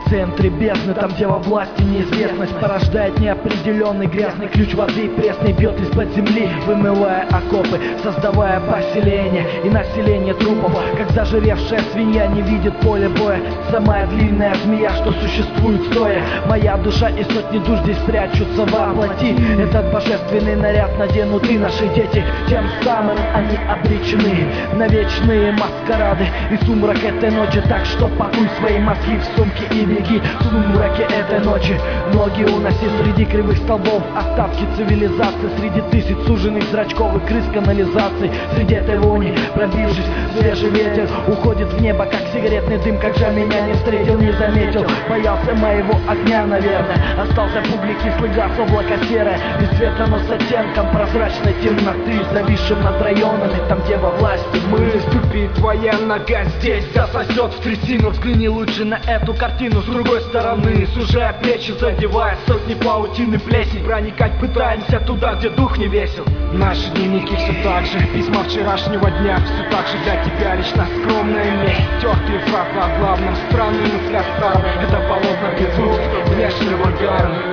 В центре бездны, там где во власти неизвестность порождает неопределенный грязный ключ воды. Пресный бьет из-под земли, вымывая окопы, создавая поселение и население трупов. Как зажиревшая свинья не видит поле боя, самая длинная змея, что существует стоя. Моя душа и сотни душ здесь прячутся во плоти. Этот божественный наряд наденут и наши дети. Тем самым они обречены на вечные маскарады и сумрак этой ночи. Так что пакуй свои мозги в сумки и беги в сумраке этой ночи. Ноги уноси среди кривых столбов, остатки цивилизации, среди тысяч суженных зрачков и крыс канализаций. Среди этой вони, пробившись, свежий ветер уходит в небо, как сигаретный дым. Как же меня не встретил, не заметил, боялся моего огня, наверное. Остался пуглекислый газ, облако серое, без цвета, но с оттенком прозрачной темноты, зависшим над районами, там где во власти мы. Ступи, твоя нога здесь засосет в трясину. Взгляни лучше на эту картину с другой стороны, сужая плечи, задевая сотни паутины плесень. Проникать пытаемся туда, где дух не весел. Наши дневники все так же, письма вчерашнего дня, все так же для тебя лично скромная месть. Тертые фразы о главном, странные мысли о старом. Это полотна без уст, внешне вульгарны.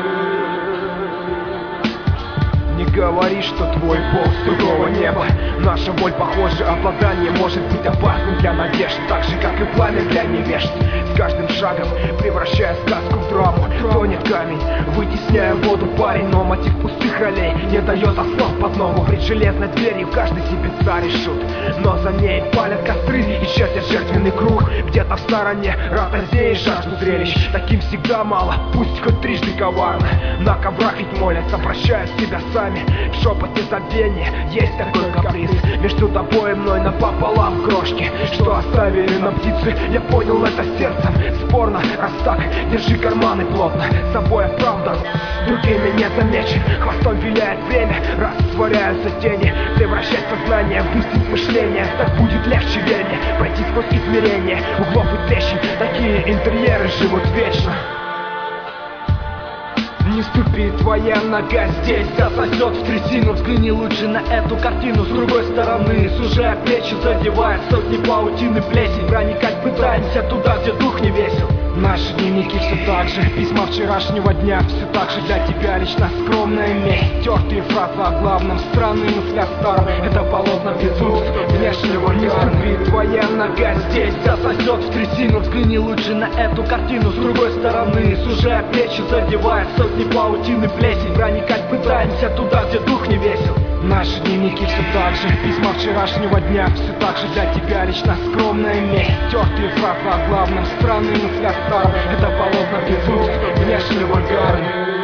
Не говори, что твой бог с другого неба. Наша боль, похоже, обладание может быть опасным для надежд, так же, как и пламя для невежд. С каждым шагом, превращая сказку в драму, тонет камень, вытесняя воду, парень. Но мотив пустых ролей не дает основ под ногу. Пред железной дверью каждый себе царь и шут, но за ней палят костры и чертят жертвенный круг. Где-то в стороне ротозеи жаждут зрелищ. Таким всегда мало, пусть хоть трижды коварно. На коврах ведь молятся, прощают себя сами. В шепоте забвения есть такой каприз. Между тобой и мной напополам крошки, что оставили на птицы. Я понял это сердцем, спорно. Раз так, держи карманы плотно, с собой оправдан, другими не замечен. Хвостом виляет время, растворяются тени, превращать сознание в инстинкт мышления. Так будет легче, верь мне, пройти сквозь измерения углов и трещин. Такие интерьеры живут вечно. Не ступи, твоя нога здесь засосет в трясину. Взгляни лучше на эту картину с другой стороны, сужая плечи, задевая сотни паутины плесень. Проникать пытаемся туда, где дух не весел. Наши дневники все так же, письма вчерашнего дня, все так же для тебя лично скромная месть. Тертые фразы о главном, странные мысли о старом. Это полотна без уст, внешне вульгарны. Не ступи, твоя нога здесь засосет в трясину. Взгляни лучше на эту картину с другой стороны, сужая плечи, задевая сотни паутины плесень. Проникать пытаемся туда, где дух не весел. Наши дневники все так же, письма вчерашнего дня, все так же для тебя лично скромная месть. Тертые фразы о главном, странные мысли о старом. Это полотна без уст, внешне вульгарны.